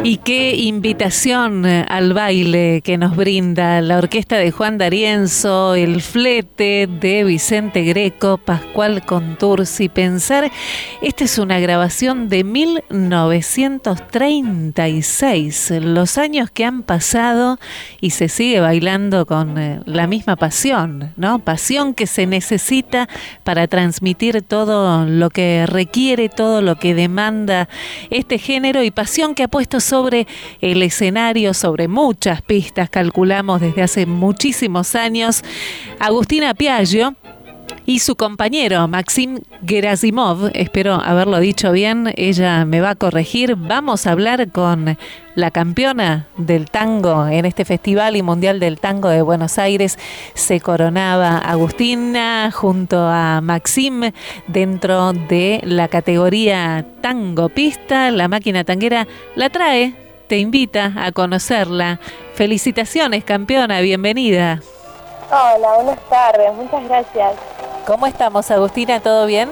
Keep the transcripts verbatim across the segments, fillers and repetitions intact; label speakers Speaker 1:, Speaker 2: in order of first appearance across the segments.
Speaker 1: Y qué invitación al baile que nos brinda la orquesta de Juan D'Arienzo, el flete de Vicente Greco, Pascual Contursi. Pensar, esta es una grabación de mil novecientos treinta y seis, los años que han pasado y se sigue bailando con eh, la misma pasión, ¿no? Pasión que se necesita para transmitir todo lo que requiere, todo lo que demanda este género, y pasión que ha puesto sobre el escenario, sobre muchas pistas, calculamos desde hace muchísimos años, Agustina Piaggio y su compañero Maxim Gerasimov. Espero haberlo dicho bien, ella me va a corregir. Vamos a hablar con la campeona del tango en este Festival y Mundial del Tango de Buenos Aires. Se coronaba Agustina junto a Maxim dentro de la categoría Tango Pista. La máquina tanguera la trae, te invita a conocerla. Felicitaciones, campeona, bienvenida.
Speaker 2: Hola, buenas tardes, muchas gracias.
Speaker 1: ¿Cómo estamos, Agustina? ¿Todo bien?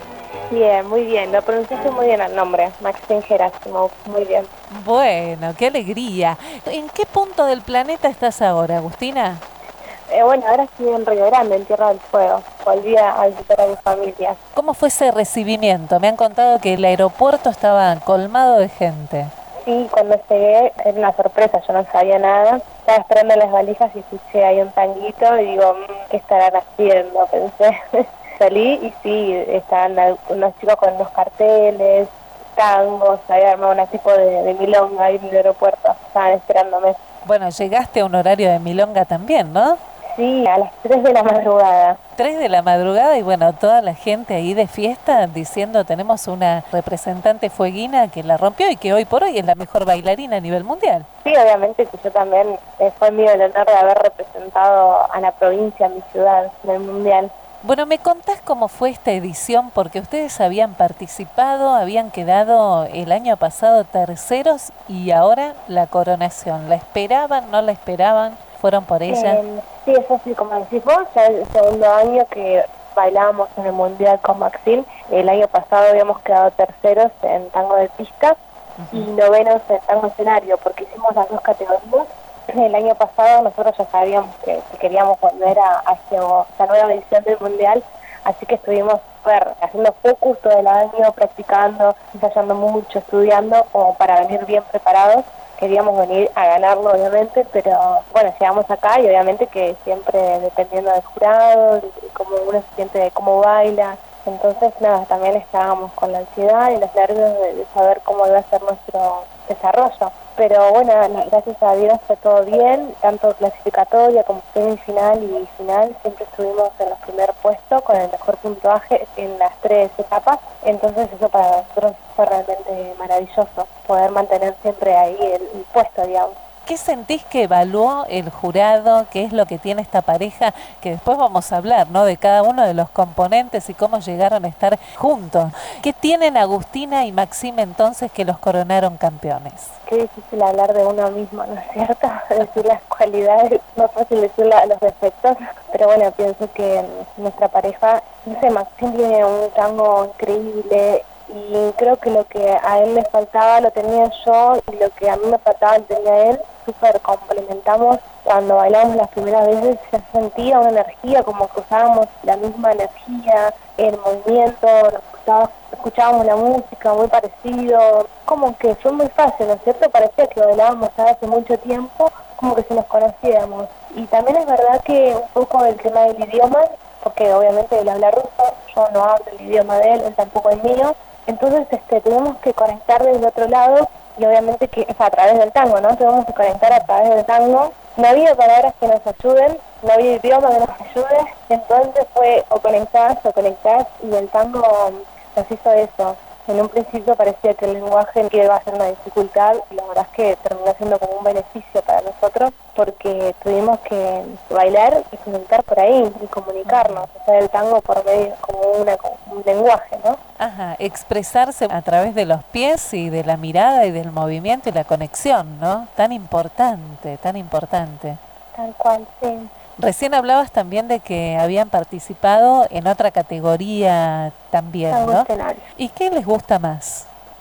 Speaker 2: Bien, muy bien, lo pronunciaste muy bien el nombre, Maxim Gerasimov, muy bien.
Speaker 1: Bueno, qué alegría. ¿En qué punto del planeta estás ahora, Agustina?
Speaker 2: Eh, bueno, ahora estoy en Río Grande, en Tierra del Fuego, volví a visitar a mi familia.
Speaker 1: ¿Cómo fue ese recibimiento? Me han contado que el aeropuerto estaba colmado de gente.
Speaker 2: Sí, cuando llegué era una sorpresa, yo no sabía nada. Estaba esperando las valijas y escuché ahí un tanguito y digo, ¿qué estarán haciendo? Pensé. Salí y sí, estaban unos chicos con unos carteles, tangos, había armado un tipo de, de milonga ahí en el aeropuerto, estaban esperándome.
Speaker 1: Bueno, llegaste a un horario de milonga también, ¿no?
Speaker 2: Sí, a las tres de la madrugada.
Speaker 1: tres de la madrugada y bueno, toda la gente ahí de fiesta diciendo tenemos una representante fueguina que la rompió y que hoy por hoy es la mejor bailarina a nivel mundial.
Speaker 2: Sí, obviamente que yo también, eh, fue mío el honor de haber representado a la provincia, a mi ciudad, en el mundial.
Speaker 1: Bueno, ¿me contás cómo fue esta edición? Porque ustedes habían participado, habían quedado el año pasado terceros y ahora la coronación. ¿La esperaban, no la esperaban? ¿Fueron por ella?
Speaker 2: Eh, sí, eso sí, como decís vos, ya es el segundo año que bailábamos en el Mundial con Maxim. El año pasado habíamos quedado terceros en tango de pista uh-huh. y novenos en tango escenario, porque hicimos las dos categorías. El año pasado nosotros ya sabíamos que, que queríamos volver a, a esta nueva edición del Mundial, así que estuvimos super, haciendo focus todo el año, practicando, ensayando mucho, estudiando, como para venir bien preparados. Queríamos venir a ganarlo, obviamente, pero bueno, llegamos acá y obviamente que siempre dependiendo del jurado, de cómo uno se siente, de cómo baila. Entonces, nada, también estábamos con la ansiedad y los nervios de, de saber cómo iba a ser nuestro desarrollo. Pero bueno, gracias a Dios fue todo bien, tanto clasificatoria como semifinal y final, siempre estuvimos en los primeros puestos con el mejor puntaje en las tres etapas, entonces eso para nosotros fue realmente maravilloso, poder mantener siempre ahí el, el puesto, digamos.
Speaker 1: ¿Qué sentís que evaluó el jurado? ¿Qué es lo que tiene esta pareja? Que después vamos a hablar, ¿no?, de cada uno de los componentes y cómo llegaron a estar juntos. ¿Qué tienen Agustina y Maxim entonces que los coronaron campeones?
Speaker 2: Qué difícil hablar de uno mismo, ¿no es cierto? Decir las cualidades, no es fácil decir la, los defectos, pero bueno, pienso que nuestra pareja, no sé, Maxim tiene un tango increíble y creo que lo que a él le faltaba lo tenía yo y lo que a mí me faltaba lo tenía él. Súper complementamos. Cuando bailamos las primeras veces se sentía una energía, como que usábamos la misma energía, el movimiento, nos gustaba, escuchábamos la música muy parecido, como que fue muy fácil, ¿no es cierto? Parecía que bailábamos hace mucho tiempo, como que si nos conociéramos. Y también es verdad que un poco el tema del idioma, porque obviamente él habla ruso, yo no hablo el idioma de él, él tampoco el mío, entonces este tuvimos que conectar desde otro lado. Y obviamente que es a través del tango, ¿no? Tenemos que conectar a través del tango. No había palabras que nos ayuden, no había idioma que nos ayude, entonces fue o conectás o conectás y el tango nos hizo eso. En un principio parecía que el lenguaje iba a ser una dificultad y la verdad es que terminó siendo como un beneficio para nosotros porque tuvimos que bailar y conectar por ahí y comunicarnos, hacer el tango por medio como una, como un lenguaje, ¿no?
Speaker 1: Ajá, expresarse a través de los pies y de la mirada y del movimiento y la conexión, ¿no? Tan importante, tan importante.
Speaker 2: Tal cual, sí.
Speaker 1: Recién hablabas también de que habían participado en otra categoría también, ¿no? ¿Y qué les gusta más?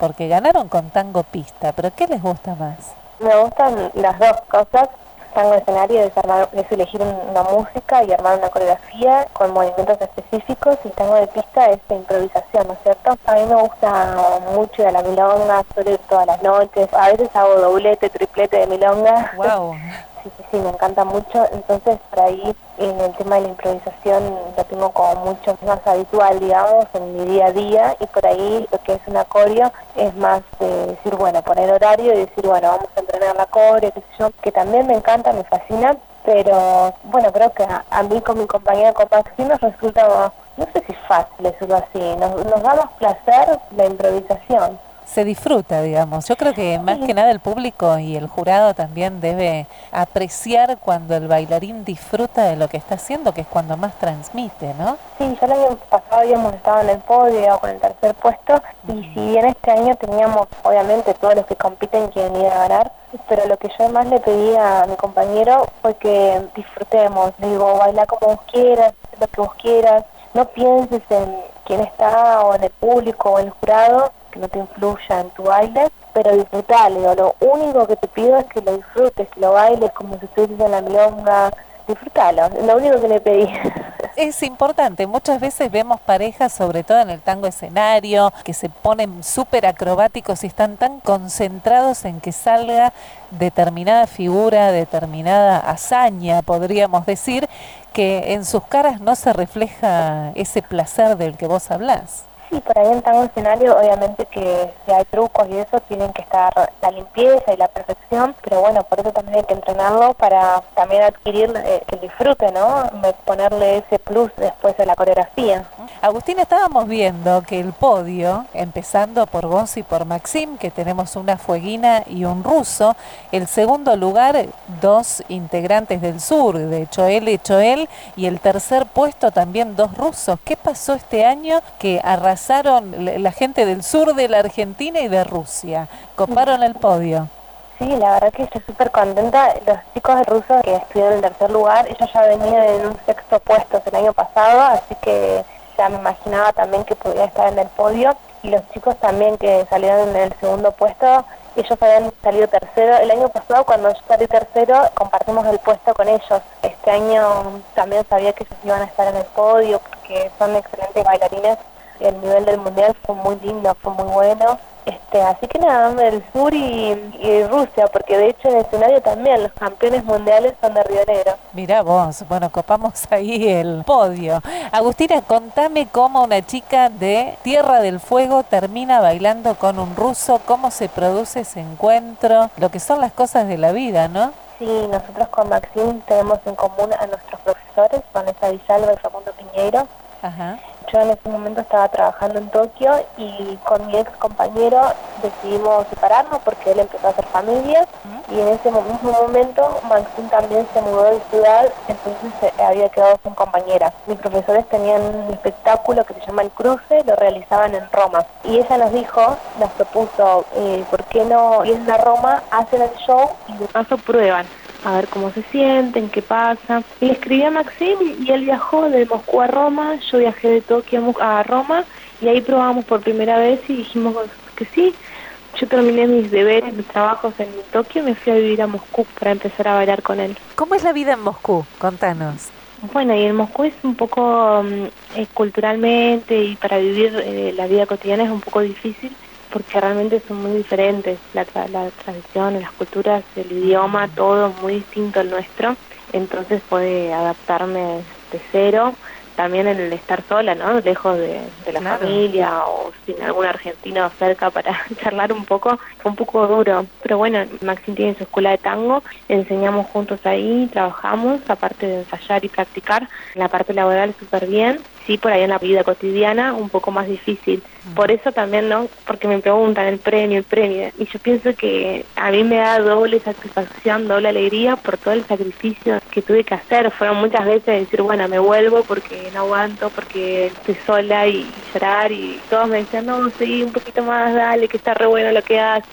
Speaker 1: porque ganaron con tango pista, pero ¿qué les gusta más?
Speaker 2: Me gustan las dos cosas. Tango escenario es, armar, es elegir una música y armar una coreografía con movimientos específicos, y tango de pista es de improvisación, ¿no es cierto? A mí me gusta mucho de la milonga, suelo ir todas las noches, a veces hago doblete, triplete de milonga.
Speaker 1: Wow.
Speaker 2: Sí, sí, sí, me encanta mucho. Entonces, por ahí, en el tema de la improvisación, lo tengo como mucho más habitual, digamos, en mi día a día. Y por ahí, lo que es un acorio, es más de decir, bueno, poner horario y decir, bueno, vamos a entrenar la coreo, qué sé yo, que también me encanta, me fascina. Pero, bueno, creo que a, a mí con mi compañera, con Maxi, nos resulta, no sé si fácil decirlo así, nos, nos da más placer la improvisación.
Speaker 1: Se disfruta, digamos. Yo creo que más que nada el público y el jurado también debe apreciar cuando el bailarín disfruta de lo que está haciendo, que es cuando más transmite, ¿no?
Speaker 2: Sí, ya el año pasado habíamos estado en el podio con el tercer puesto, y si bien este año teníamos, obviamente, todos los que compiten quieren ir a ganar, pero lo que yo más le pedí a mi compañero fue que disfrutemos. Le digo, baila como vos quieras, lo que vos quieras, no pienses en quién está o en el público o en el jurado, que no te influya en tu baile, pero disfrutalo. Lo único que te pido es que lo disfrutes, que lo bailes como si estuvieses en la milonga. Disfrutalo, es lo único que le pedí.
Speaker 1: Es importante, muchas veces vemos parejas, sobre todo en el tango escenario, que se ponen súper acrobáticos y están tan concentrados en que salga determinada figura, determinada hazaña, podríamos decir, que en sus caras no se refleja ese placer del que vos hablás.
Speaker 2: Sí, por ahí en tango escenario, obviamente que si hay trucos y eso, tienen que estar la limpieza y la perfección, pero bueno, por eso también hay que entrenarlo para también adquirir eh, el disfrute, ¿no? Ponerle ese plus después de la coreografía.
Speaker 1: Agustín, estábamos viendo que el podio, empezando por vos y por Maxim, que tenemos una fueguina y un ruso, el segundo lugar, dos integrantes del sur, de Choel y Choel, y el tercer puesto también dos rusos. ¿Qué pasó este año que arrasaron la gente del sur de la Argentina y de Rusia? Coparon el podio.
Speaker 2: Sí, la verdad que estoy súper contenta. Los chicos de ruso que estuvieron en tercer lugar, ellos ya venían en un sexto puesto el año pasado, así que ya me imaginaba también que podía estar en el podio. Y los chicos también que salieron en el segundo puesto, ellos habían salido tercero. El año pasado, cuando yo salí tercero, compartimos el puesto con ellos. Este año también sabía que ellos iban a estar en el podio porque son excelentes bailarines. El nivel del mundial fue muy lindo, fue muy bueno. Este, así que nada, del sur y, y Rusia, porque de hecho en el escenario también los campeones mundiales son de Río Negro.
Speaker 1: Mirá vos, bueno, copamos ahí el podio. Agustina, contame cómo una chica de Tierra del Fuego termina bailando con un ruso, cómo se produce ese encuentro, lo que son las cosas de la vida, ¿no?
Speaker 2: Sí, nosotros con Maxim tenemos en común a nuestros profesores, Vanessa Villalba y Facundo Piñeiro.
Speaker 1: Ajá.
Speaker 2: Yo en ese momento estaba trabajando en Tokio y con mi ex compañero decidimos separarnos porque él empezó a hacer familia, uh-huh. y en ese mismo momento Maxim también se mudó de ciudad, entonces eh, había quedado sin compañera. Mis profesores tenían un espectáculo que se llama El Cruce, lo realizaban en Roma, y ella nos dijo, nos propuso, eh, ¿por qué no ir a Roma, hacen el show y de paso prueban? A ver cómo se sienten, qué pasa. Y le escribí a Maxim y él viajó de Moscú a Roma, yo viajé de Tokio a Roma y ahí probamos por primera vez y dijimos que sí. Yo terminé mis deberes, mis trabajos en Tokio y me fui a vivir a Moscú para empezar a bailar con él.
Speaker 1: ¿Cómo es la vida en Moscú? Contanos.
Speaker 2: Bueno, y en Moscú es un poco eh, culturalmente y para vivir eh, la vida cotidiana es un poco difícil, porque realmente son muy diferentes, la, tra la tradición, las culturas, el idioma, todo muy distinto al nuestro, entonces puede adaptarme de cero. También el estar sola, ¿no? Lejos de, de la claro. familia o sin algún argentino cerca para charlar un poco, fue un poco duro. Pero bueno, Maxim tiene su escuela de tango, enseñamos juntos ahí, trabajamos, aparte de ensayar y practicar. La parte laboral súper bien, sí, por ahí en la vida cotidiana un poco más difícil. Por eso también, ¿no? Porque me preguntan el premio, el premio. Y yo pienso que a mí me da doble satisfacción, doble alegría por todo el sacrificio que tuve que hacer. Fueron muchas veces decir, bueno, me vuelvo porque no aguanto, porque estoy sola y, y llorar. Y todos me decían, no, seguí un poquito más, dale, que está re bueno lo que hacen.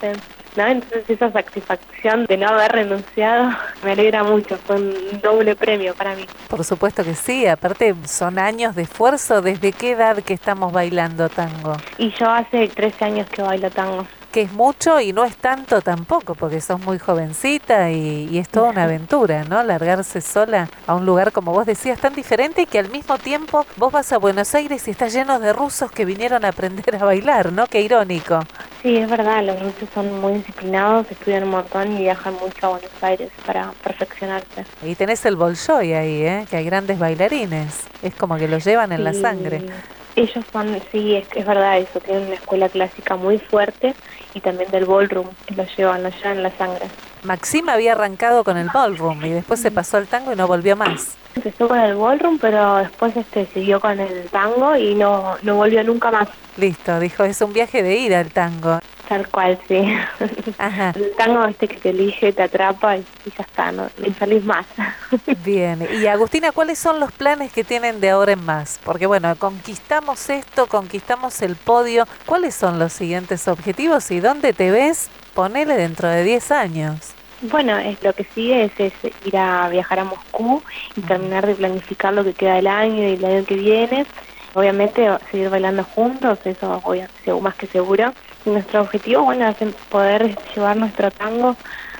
Speaker 2: ¿no? Entonces esa satisfacción de no haber renunciado me alegra mucho, fue un doble premio para mí.
Speaker 1: Por supuesto que sí, aparte son años de esfuerzo. ¿Desde qué edad que estamos bailando tango?
Speaker 2: Y yo hace trece años que bailo tango.
Speaker 1: Que es mucho y no es tanto tampoco, porque sos muy jovencita y, y es toda una aventura, ¿no? Largarse sola a un lugar, como vos decías, tan diferente y que al mismo tiempo vos vas a Buenos Aires y está lleno de rusos que vinieron a aprender a bailar, ¿no? Qué irónico.
Speaker 2: Sí, es verdad, los rusos son muy disciplinados, estudian un montón y viajan mucho a Buenos Aires para perfeccionarse.
Speaker 1: Y tenés el Bolshoi ahí, ¿eh? Que hay grandes bailarines, es como que lo llevan en
Speaker 2: Sí.
Speaker 1: la sangre.
Speaker 2: Ellos son, sí, es, es verdad eso, tienen una escuela clásica muy fuerte y también del ballroom, que lo llevan, lo llevan en la sangre.
Speaker 1: Maxim había arrancado con el ballroom y después se pasó al tango y no volvió más.
Speaker 2: Empezó con el ballroom, pero después este siguió con el tango y no, no volvió nunca más.
Speaker 1: Listo, dijo, es un viaje de ida el tango.
Speaker 2: Tal cual, sí.
Speaker 1: Ajá.
Speaker 2: El tango este que te elige, te atrapa y, y ya está, no, no salís más.
Speaker 1: Bien, y Agustina, ¿cuáles son los planes que tienen de ahora en más? Porque bueno, conquistamos esto, conquistamos el podio. ¿Cuáles son los siguientes objetivos y dónde te ves? Ponele dentro de diez años.
Speaker 2: Bueno, es, lo que sigue es, es ir a viajar a Moscú y terminar de planificar lo que queda del año y el año que viene. Obviamente seguir bailando juntos, eso obviamente más que seguro. Y nuestro objetivo, bueno, es poder llevar nuestro tango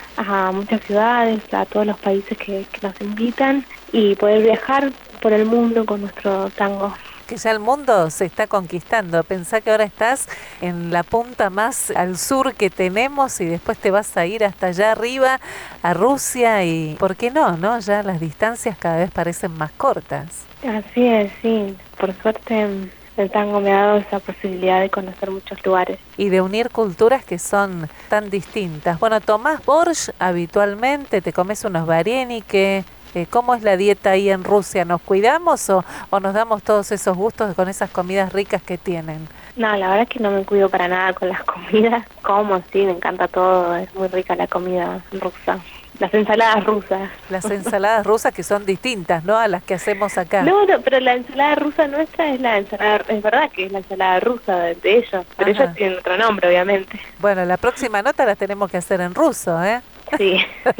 Speaker 2: a muchas ciudades, a todos los países que, que nos invitan y poder viajar por el mundo con nuestro tango.
Speaker 1: Que ya el mundo se está conquistando. Pensá que ahora estás en la punta más al sur que tenemos y después te vas a ir hasta allá arriba, a Rusia y... ¿Por qué no, no? Ya las distancias cada vez parecen más cortas.
Speaker 2: Así es, sí. Por suerte el tango me ha dado esa posibilidad de conocer muchos lugares.
Speaker 1: Y de unir culturas que son tan distintas. Bueno, tomás borsch habitualmente, te comes unos varenique. Eh, ¿Cómo es la dieta ahí en Rusia? ¿Nos cuidamos o, o nos damos todos esos gustos con esas comidas ricas que tienen?
Speaker 2: No, la verdad es que no me cuido para nada con las comidas. Como, sí, me encanta todo, es muy rica la comida rusa. Las ensaladas rusas.
Speaker 1: Las ensaladas rusas que son distintas, ¿no? A las que hacemos acá.
Speaker 2: No, no, pero la ensalada rusa nuestra es la ensalada, es verdad que es la ensalada rusa de, de ellos, pero
Speaker 1: Ajá.
Speaker 2: ellos tienen otro nombre, obviamente.
Speaker 1: Bueno, la próxima nota la tenemos que hacer en ruso, ¿eh?
Speaker 2: Sí.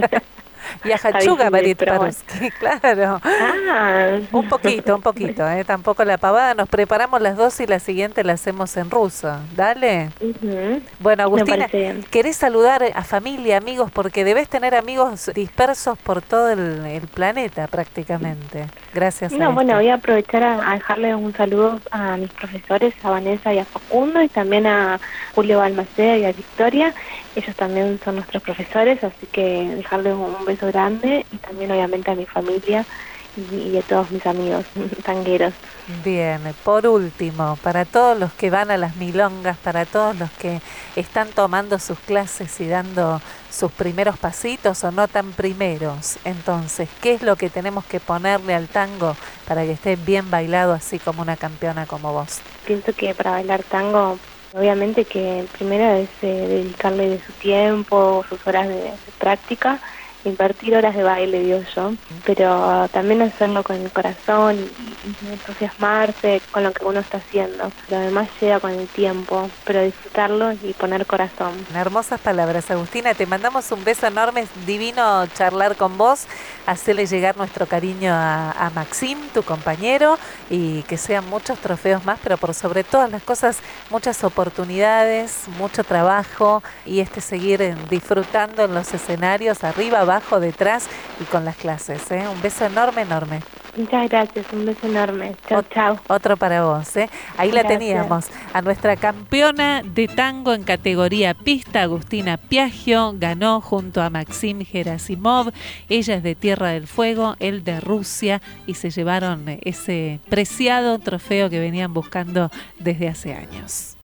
Speaker 1: Y a Hachuga, Marit
Speaker 2: bueno.
Speaker 1: Paruski, claro.
Speaker 2: Ah.
Speaker 1: Un poquito, un poquito, ¿eh? Tampoco la pavada. Nos preparamos las dos y la siguiente la hacemos en ruso. Dale.
Speaker 2: Uh-huh.
Speaker 1: Bueno, Agustina,
Speaker 2: Me parece bien.
Speaker 1: ¿querés saludar a familia, amigos? Porque debes tener amigos dispersos por todo el, el planeta prácticamente. Gracias a
Speaker 2: No,
Speaker 1: esto.
Speaker 2: bueno, voy a aprovechar a, a dejarle un saludo a mis profesores, a Vanessa y a Facundo, y también a Julio Balmaceda y a Victoria. Ellos también son nuestros profesores, así que dejarles un, un beso grande, y también obviamente a mi familia y, y a todos mis amigos tangueros.
Speaker 1: Bien, por último, para todos los que van a las milongas, para todos los que están tomando sus clases y dando sus primeros pasitos o no tan primeros, entonces, ¿qué es lo que tenemos que ponerle al tango para que esté bien bailado así como una campeona como vos?
Speaker 2: Pienso que para bailar tango, obviamente que primero es eh, dedicarle de su tiempo, sus horas de, de práctica, invertir horas de baile, digo yo, pero también hacerlo con el corazón y, y entusiasmarse con lo que uno está haciendo. Lo demás llega con el tiempo, pero disfrutarlo y poner corazón.
Speaker 1: Hermosas palabras, Agustina, te mandamos un beso enorme, es divino charlar con vos, hacerle llegar nuestro cariño a, a Maxim, tu compañero, y que sean muchos trofeos más, pero por sobre todas las cosas, muchas oportunidades, mucho trabajo y este seguir disfrutando en los escenarios, arriba, abajo, detrás y con las clases, ¿eh? Un beso enorme, enorme.
Speaker 2: Muchas gracias, un beso enorme. Chao, chao.
Speaker 1: Otro para vos, ¿eh? Ahí
Speaker 2: Gracias.
Speaker 1: La teníamos, a nuestra campeona de tango en categoría pista, Agustina Piaggio, ganó junto a Maxim Gerasimov. Ella es de Tierra del Fuego, él de Rusia, y se llevaron ese preciado trofeo que venían buscando desde hace años.